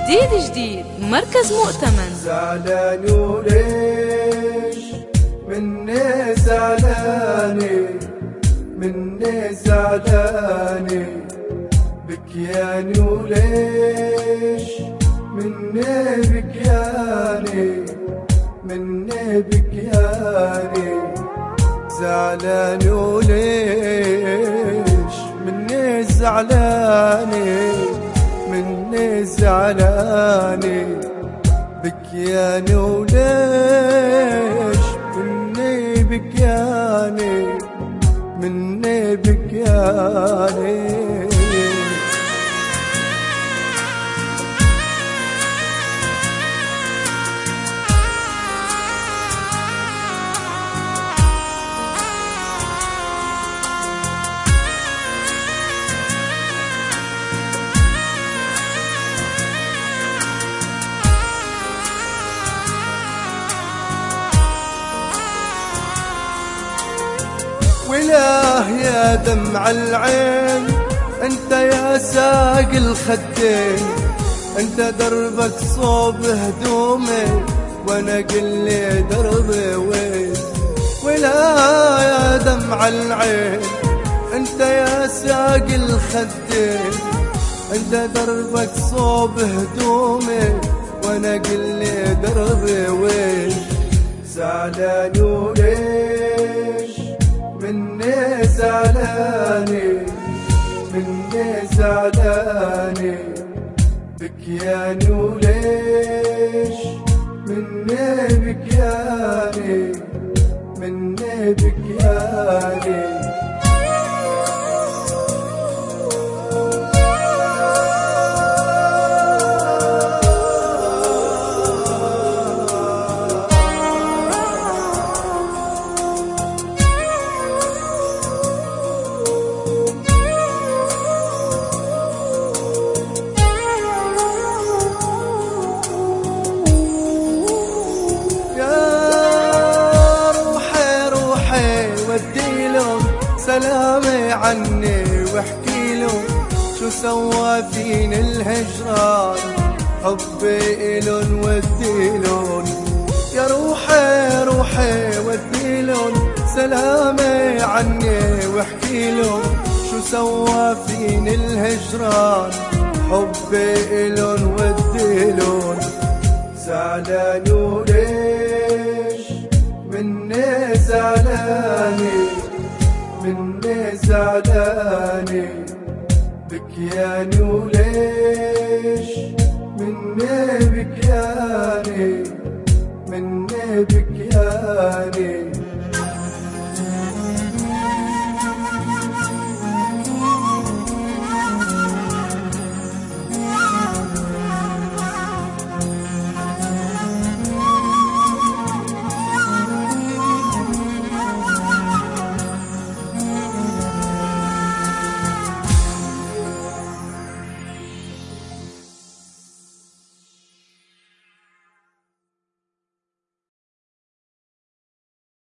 جديد مركز مؤتمن. زعلاني وليش مني زعلاني، مني زعلاني بكياني وليش مني بكياني، مني بكياني. زعلاني وليش مني زعلاني، مني زعلاني بكياني وليش مني بكياني، مني بكياني. ويلاه يا دمع العين، انت يا ساق الخدين، انت دربك صوب هدومي وانا قلي دربي وين. ويلاه يا دمع العين، انت يا ساق الخدين، انت دربك صوب هدومي وانا قلي دربي وين. زعلاني وليش مني زعلاني، مني زعلاني بكياني وليش مني بكياني، مني بكياني. سلامي عني واحكي له شو سوى فيني الهجران، حبي إلن وديلن يا روحي روحي وديلن. سلامي عني واحكي له شو سوى فيني الهجران، حبي إلن وديلن. زعلاني وليش مني زعلاني، مني زعلاني بكياني وليش مني بكياني، مني بكياني.